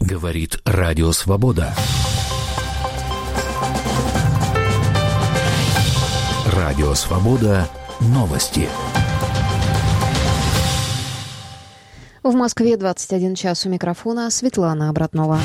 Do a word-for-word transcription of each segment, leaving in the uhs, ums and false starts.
Говорит Радио Свобода. Радио Свобода. Новости. В Москве двадцать один час. У микрофона Светлана Обратнова.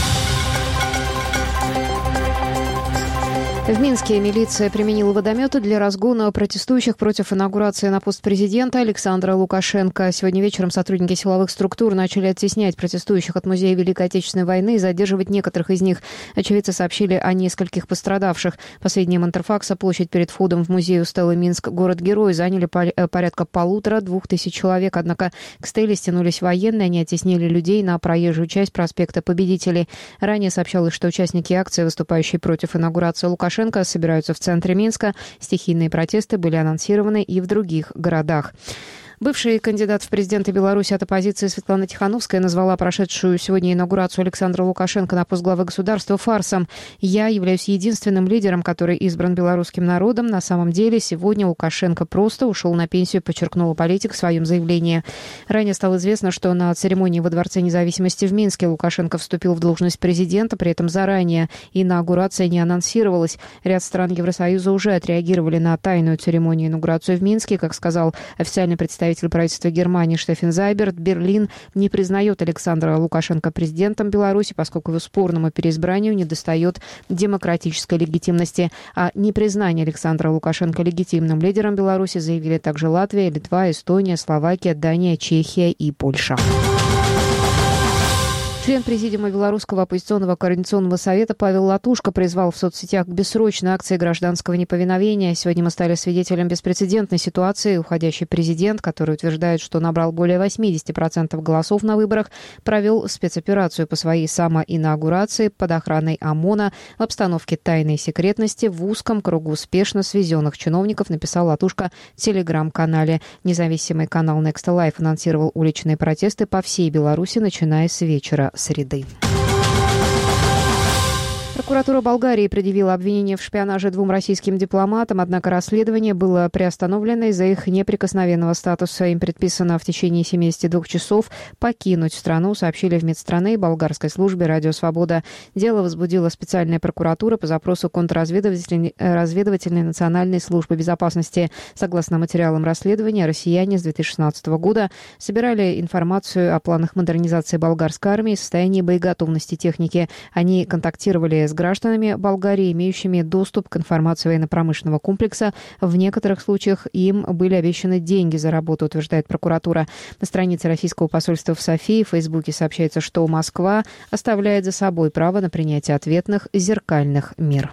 В Минске милиция применила водометы для разгона протестующих против инаугурации на пост президента Александра Лукашенко. Сегодня вечером сотрудники силовых структур начали оттеснять протестующих от Музея Великой Отечественной войны и задерживать некоторых из них. Очевидцы сообщили о нескольких пострадавших. По сведениям Интерфакса, площадь перед входом в музей у стелы Минск город-герой заняли порядка полутора-двух тысяч человек. Однако к стеле стянулись военные, они оттеснили людей на проезжую часть проспекта Победителей. Ранее сообщалось, что участники акции, выступающие против инаугурации Лукашенко, собираются в центре Минска. Стихийные протесты были анонсированы и в других городах. Бывший кандидат в президенты Беларуси от оппозиции Светлана Тихановская назвала прошедшую сегодня инаугурацию Александра Лукашенко на пост главы государства фарсом. «Я являюсь единственным лидером, который избран белорусским народом. На самом деле сегодня Лукашенко просто ушел на пенсию», подчеркнула политик в своем заявлении. Ранее стало известно, что на церемонии во Дворце независимости в Минске Лукашенко вступил в должность президента, при этом заранее инаугурация не анонсировалась. Ряд стран Евросоюза уже отреагировали на тайную церемонию инаугурации в Минске. Как сказал официальный представитель Представитель правительства Германии Штеффен Зайберт, Берлин не признает Александра Лукашенко президентом Беларуси, поскольку его спорному переизбранию недостает демократической легитимности. А непризнание Александра Лукашенко легитимным лидером Беларуси заявили также Латвия, Литва, Эстония, Словакия, Дания, Чехия и Польша. Член президиума Белорусского оппозиционного координационного совета Павел Латушко призвал в соцсетях к бессрочной акции гражданского неповиновения. Сегодня мы стали свидетелем беспрецедентной ситуации. Уходящий президент, который утверждает, что набрал более восемьдесят процентов голосов на выборах, провел спецоперацию по своей самоинаугурации под охраной ОМОНа в обстановке тайной секретности в узком кругу успешно свезенных чиновников, написал Латушко в телеграм-канале. Независимый канал Next Life анонсировал уличные протесты по всей Беларуси, начиная с вечера среды. Прокуратура Болгарии предъявила обвинение в шпионаже двум российским дипломатам, однако расследование было приостановлено из-за их неприкосновенного статуса. Им предписано в течение семидесяти двух часов покинуть страну, сообщили в Минстраны и болгарской службе «Радио Свобода». Дело возбудила специальная прокуратура по запросу контрразведывательной разведывательной национальной службы безопасности. Согласно материалам расследования, россияне с две тысячи шестнадцатого года собирали информацию о планах модернизации болгарской армии и состоянии боеготовности техники. Они контактировали с гражданами Болгарии, имеющими доступ к информации военно-промышленного комплекса. В некоторых случаях им были обещаны деньги за работу, утверждает прокуратура. На странице российского посольства в Софии в Фейсбуке сообщается, что Москва оставляет за собой право на принятие ответных зеркальных мер.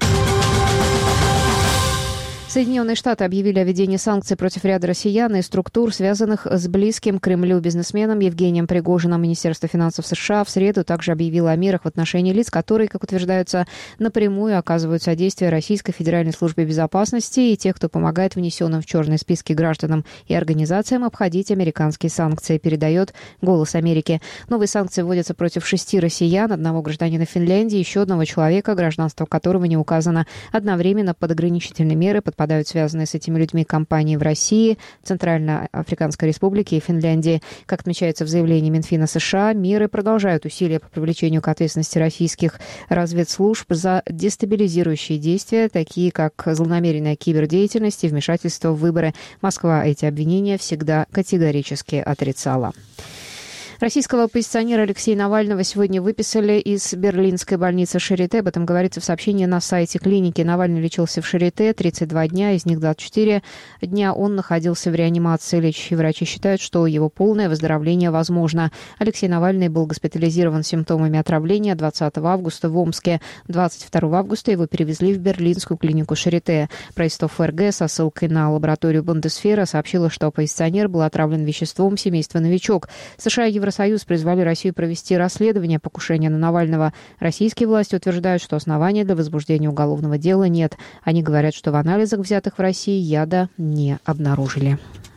Соединенные Штаты объявили о введении санкций против ряда россиян и структур, связанных с близким к Кремлю бизнесменом Евгением Пригожиным. Министерство финансов США в среду также объявило о мерах в отношении лиц, которые, как утверждается, напрямую оказывают содействие Российской Федеральной службе безопасности и тех, кто помогает внесенным в черные списки гражданам и организациям обходить американские санкции, передает «Голос Америки». Новые санкции вводятся против шести россиян, одного гражданина Финляндии, еще одного человека, гражданство которого не указано. Одновременно под ограничительные меры подпадают связанные с этими людьми компании в России, Центральноафриканской Республике и Финляндии. Как отмечается в заявлении Минфина США, меры продолжают усилия по привлечению к ответственности российских разведслужб за дестабилизирующие действия, такие как злонамеренная кибердеятельность и вмешательство в выборы. Москва эти обвинения всегда категорически отрицала. Российского оппозиционера Алексея Навального сегодня выписали из берлинской больницы Шарите. Об этом говорится в сообщении на сайте клиники. Навальный лечился в Шарите тридцать два дня, из них двадцать четыре дня он находился в реанимации. Лечащие врачи считают, что его полное выздоровление возможно. Алексей Навальный был госпитализирован с симптомами отравления двадцатого августа в Омске. двадцать второго августа его перевезли в берлинскую клинику Шарите. Правительство ФРГ со ссылкой на лабораторию Бундесвера сообщило, что оппозиционер был отравлен веществом семейства «Новичок». США и Евросоюз призвали Россию провести расследование покушения на Навального. Российские власти утверждают, что оснований для возбуждения уголовного дела нет. Они говорят, что в анализах, взятых в России, яда не обнаружили.